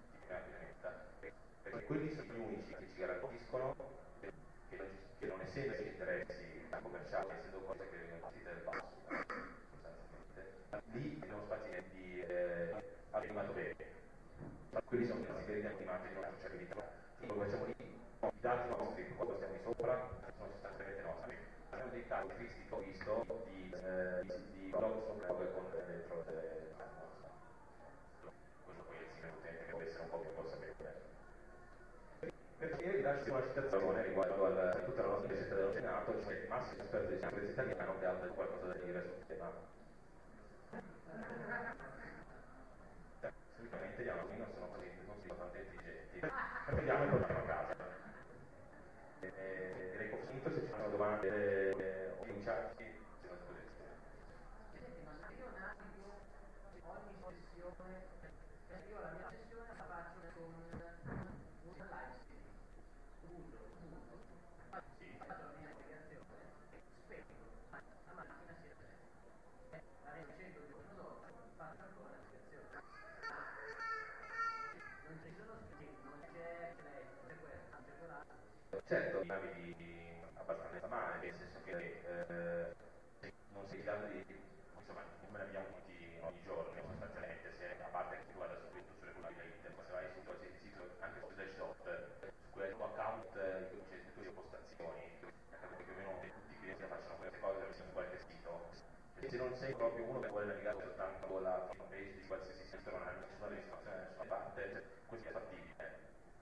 perché quelli sono gli unici che ci garantiscono che non essendo interessi commerciali, essendo cose che vengono partite dal basso, sostanzialmente, lì abbiamo spazi di animato bene. Quelli sono i veri animati di nostra sociabilità. Quello che facciamo lì, i dati nostri, quando stiamo di sopra, sono sostanzialmente nostri. Abbiamo dei casi tristi che ho visto di blog su blog con dentro quello poi è il utente che deve essere un po' più consapevole. Perché vi lascio una citazione riguardo a tutta la nostra università dello Senato, cioè il massimo esperto di sicurezza italiano che ha qualcosa da dire sul tema. Solitamente gli alunni non sono tanto intelligenti, prendiamo il problema a casa. Direi che ho finito, se ci sono domande o cominciarci, se non potete. Senti, ma se io navigo ogni sessione, io la mia sessione la faccio con un live stream, uso, faccio la mia navigazione, spengo, la macchina si accende, la riaccendo il giorno dopo, faccio ancora la navigazione. Non ci sono stream, non c'è play, non c'è questo, non c'è quell'altro. Certo, navighi abbastanza male, nel senso che non sei dato di, insomma, come abbiamo tutti ogni giorno, sostanzialmente, se a parte che tu vada su sulle pubbliche internet, se vai su qualsiasi sito, anche su Slashdot, su quel tuo account, c'è le tue postazioni, capito che più o meno tutti i clienti facciano queste cose, su qualche sito. E se non sei proprio uno che vuole navigare soltanto la fanpage di qualsiasi sito, non hai nessuna registrazione da nessuna parte, questo è fattibile.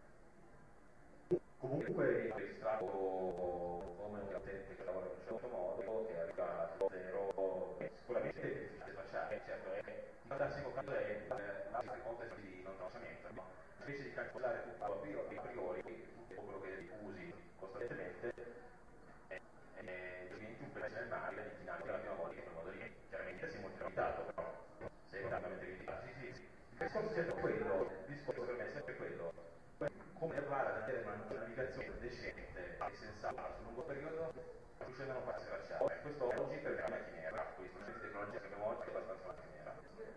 Comunque viene registrato come un utente che lavora in un certo modo, che arriva a zero, sicuramente è difficile tracciare, certo il classico caso è l'altra ipotesi di non tracciamento, no? Invece di cancellare tutto a priori, tutto quello che usi costantemente, diventi un pezzo nel mare di dinamica la prima volta in quel modo lì. Chiaramente sei molto limitato, però sei completamente limitato. Sì, sì. Il discorso è sempre quello, il discorso per me è sempre quello. Come arrivare ad avere una navigazione decente e sensata sul lungo periodo riuscendo a non farsi tracciare. Questo oggi per me è una chimera, questo è una tecnologia che abbiamo oggi è abbastanza una chimera.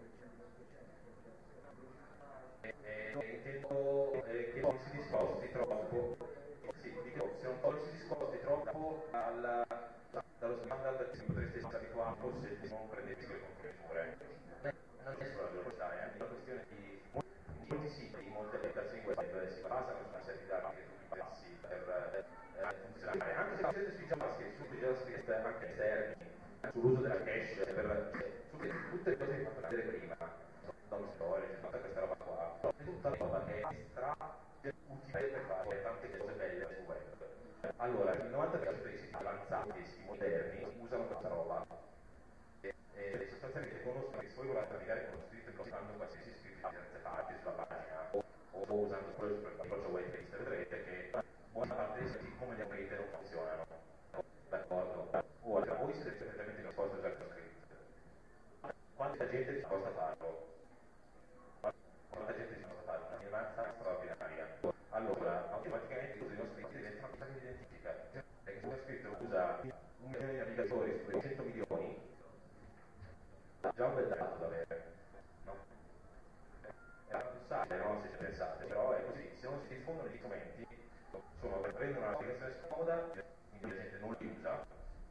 Intendo che non si discosti troppo, sì, dico, se non si discosti troppo dallo standard che potreste essere abituato se non prendessi le confidenze. Non è solo la velocità, è anche una questione di molti siti, molte applicazioni web si basano su una serie di dati che tu passi per funzionare, anche se siete sui JavaScript anche esterni, sull'uso della cache, su tutte le cose che fatto vedere prima, down storage, tutta questa roba qua, è tutta roba che è utile per fare tante cose belle sul web. Allora, il 90% dei siti avanzati e moderni usano questa roba e sostanzialmente conoscono che se voi volete navigare con lo script bloccando qualsiasi script di terze parti sulla pagina o usando quello per l'approccio whitelist, vedrete che buona parte dei siti come gli operator non funzionano. D'accordo? Ora, voi siete perfettamente disposti a usare lo script. Quanta gente ci costa farlo? Quanta gente ci costa farlo? Una minoranza straordinaria. Allora, automaticamente tutti i nostri script diventano una cosa che identifica. Perché se uno script usa 1 milione di navigatori su 200 milioni, già un bel dato. dato da avere, no? È paradossale, no? Se ci pensate, però è così, se non si diffondono gli strumenti, prendono una spiegazione scomoda, quindi la gente non li usa,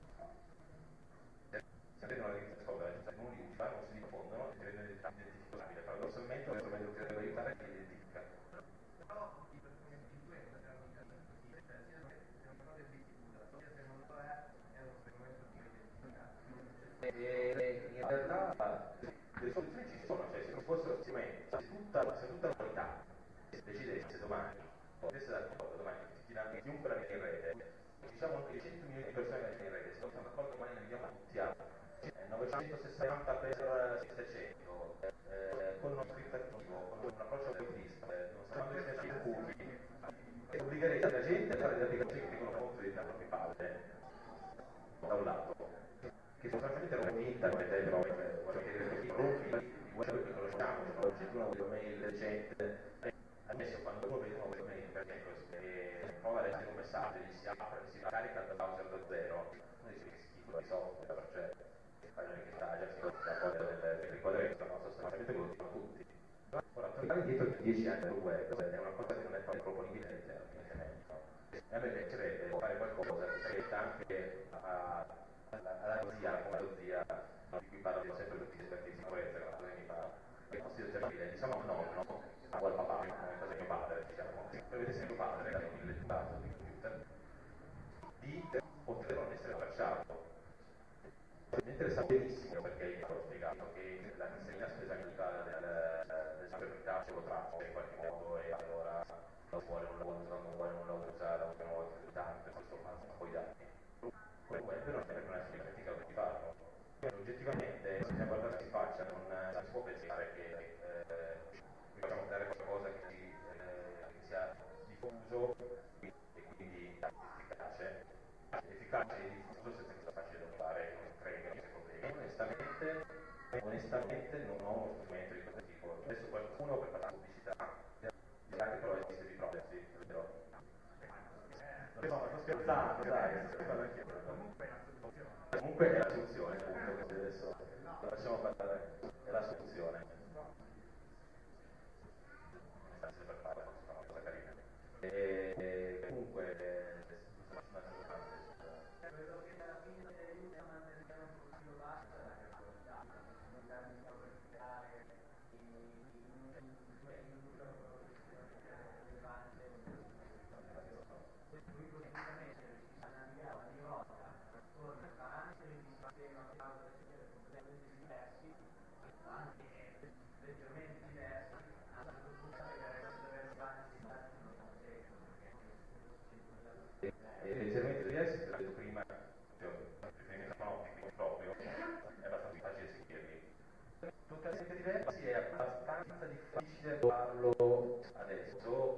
se prendono una spiegazione scomoda, la gente non li usa, non si diffondono e diventano identificabili. Paradossalmente lo strumento che deve aiutare è chi li identifica. E in realtà le soluzioni ci sono, cioè se non fossero strumenti, se tutta l'umanità decidesse domani, potesse d'accordo domani, chiunque la mette in rete, diciamo che 100 milioni di persone la mettono in rete, se non siamo d'accordo domani la vediamo tutti a 960 per 700, con uno script attivo, con un approccio waitlist, non sapendo esserci cookie, obbligherete la gente a fare delle applicazioni che tengono conto dei propri palle, da un lato, che sostanzialmente rompono internet, però voglio dire così, rompi i web che conosciamo, sono una web mail decente. Adesso quando uno vede una web mail, per esempio, prova a leggere un messaggio, gli si apre, si carica dal browser da zero, uno dice che schifo di software, cioè fai una richiesta, si fa del quadretto, no? Sostanzialmente quello che fanno tutti. Ora, tornare indietro di 10 anni sul web è una cosa che non è proprio proponibile evidentemente, no? E a me piacerebbe fare qualcosa che permetta anche alla zia, come la zia, di cui parlo sempre tutti gli esperti di sicurezza, che è una cosa che mi fa, che considerazione, diciamo al nonno, o al papà, come cosa mio padre, diciamo, per vedere se mio padre, che è un illettrato di computer, di poter non essere tracciato. Mentre sa benissimo, perché io ho spiegato che la consegna spesa amica del supermercato lo traccia in qualche modo e allora lo vuole, non lo usa, non vuole, non lo usa, la ultima volta di tanto, questo mazzo poi dati. Quel web non è una dimentica di farlo. Oggettivamente, se c'è qualcosa che si faccia, non si può pensare che facciamo creare qualcosa che sia diffuso e quindi efficace e diffuso senza che sia facile da fare, non credo che sia problemi. Onestamente non ho uno strumento di questo tipo. Adesso qualcuno per fare pubblicità dirà che però esiste di proxy, è vero? No, sto scherzando, dai, sto scherzando anch'io. Comunque è la soluzione, appunto, quindi adesso la facciamo parlare, è la soluzione. Per fare una cosa carina. E comunque Quello che alla fine aiuta a mantenere un profilo basso è la creatività, non darmi a verificare in un rilevante. Lui continuamente riuscisse a navigare ogni volta con parametri di sistema cloud completamente diversi, anche leggermente diversi, a un certo punto arriveremo a dover fare dei dati che non conseguono, leggermente diversi, te l'ho detto prima, riferimento economico proprio, è abbastanza facile seguirli. Totalmente diversi è abbastanza difficile farlo adesso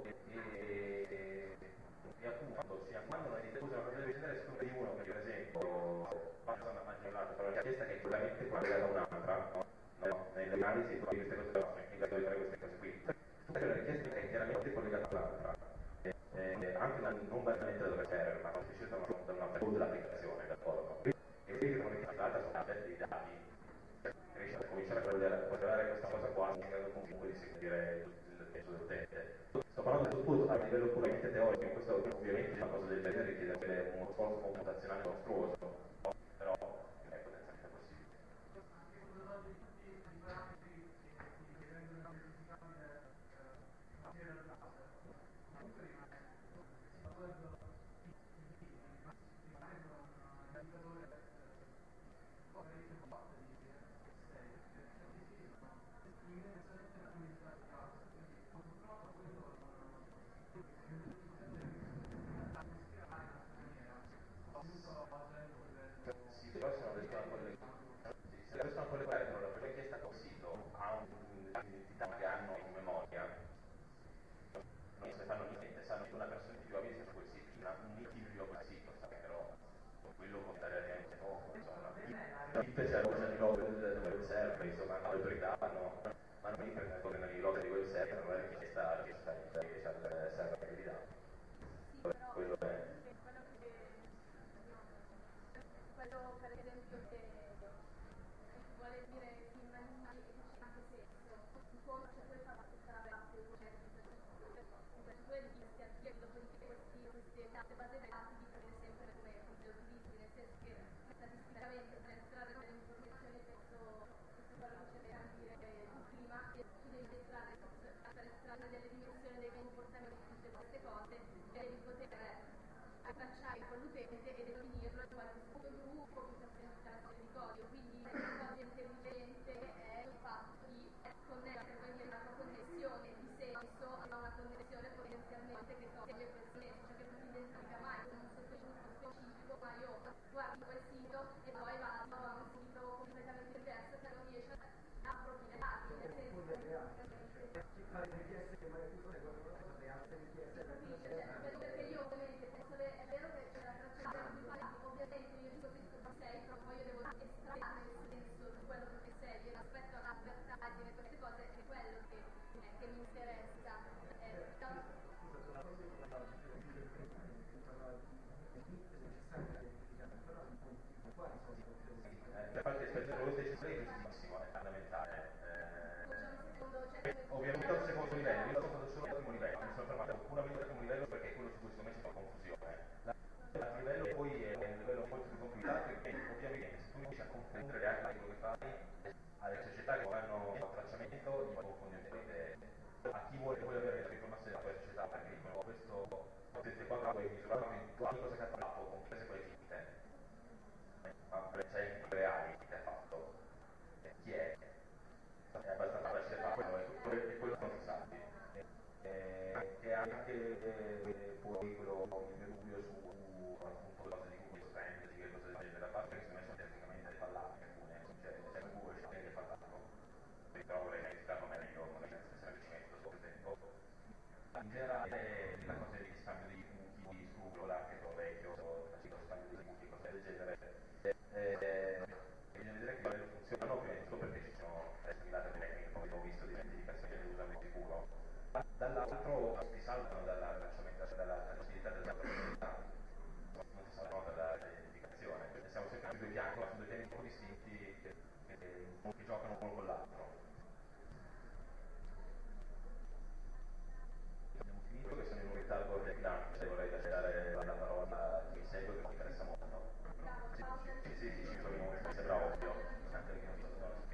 e appunto quando non è una cosa del genere scopre di uno che per esempio passa una maggiorata però la richiesta che è completamente collegata a un'altra, no? Nelle analisi trovi queste cose qua, in caso di fare queste cose qui. Tutta la richiesta è chiaramente collegata all'altra. Anche non banalmente da dove serve, ma semplicemente da una code dell'applicazione, d'accordo? E quindi che non è chiamata sono dei dati, riesce a cominciare a quadrare questa cosa qua, in grado comunque di seguire il testo dell'utente. Sto parlando soprattutto a livello puramente teorico, questo ovviamente una cosa del genere richiede uno sforzo computazionale mostruoso, però è potenzialmente possibile. Sì, però se non riescono a collegare con la propria richiesta col sito a un'identità che hanno in memoria, non se fanno niente, sanno che una persona più avvisa su quel sito, un nitidio a quel sito, però quello conta realmente poco, insomma. C'è la cosa di log del web server, insomma, le autorità ma non prendono i log di web server, non è richiesta al server che li dà. Quello è. Quello per esempio che vuole dire fare richieste che magari tu fai le altre richieste perché io ovviamente è vero che c'è la tracciabilità, ovviamente io dico che sei, però poi io devo estrarre il senso di quello che sei, io rispetto all'advertising e queste cose è quello che mi interessa. La parte di espressione dello stesso è giustissimo, è fondamentale. Ovviamente al secondo livello, io sono stato solo al primo livello, mi sono fermato puramente al primo livello perché è quello su cui secondo me si fa confusione. L'altro livello poi è un livello molto più complicato perché ovviamente se tu riesci a confondere anche quello che fai alle società che fanno tracciamento, gli confondi a chi vuole poi avere le informazioni della tua società perché dicono queste qua puoi misurare ogni cosa che ha fatto, comprese quelle finite. Ma c'è i reali che ha fatto. Chi è? È abbastanza facile farlo, e quello non si sa. E anche poi quello il mio dubbio su appunto cose di Google Trend, di che cose del genere, da parte che secondo me sono tecnicamente fallate alcune, cioè se Google sa che fa tanto, però vorrei verificarlo meglio, magari senza che ci metto solo il tempo. In generale la cosa di scambio di punti su Google, che sono vecchio, facevo scambio di punti, cose del genere, bisogna vedere che livello funzionano, ovviamente solo perché ci sono 3.000 tecniche, come abbiamo visto, di identificazione che usano sicuro. Dall'altro si salvano dalla tracciabilità della tracciabilità, non si salvano dall'identificazione. Siamo sempre sui due piani, ma sono due piani un po' distinti che giocano uno con l'altro. Abbiamo finito, che sono in un ritardo del bilancio, se vorrei lasciare la parola a chi mi segue, che mi interessa molto. Sì, ci troviamo, mi sembra ovvio, anche perché non so se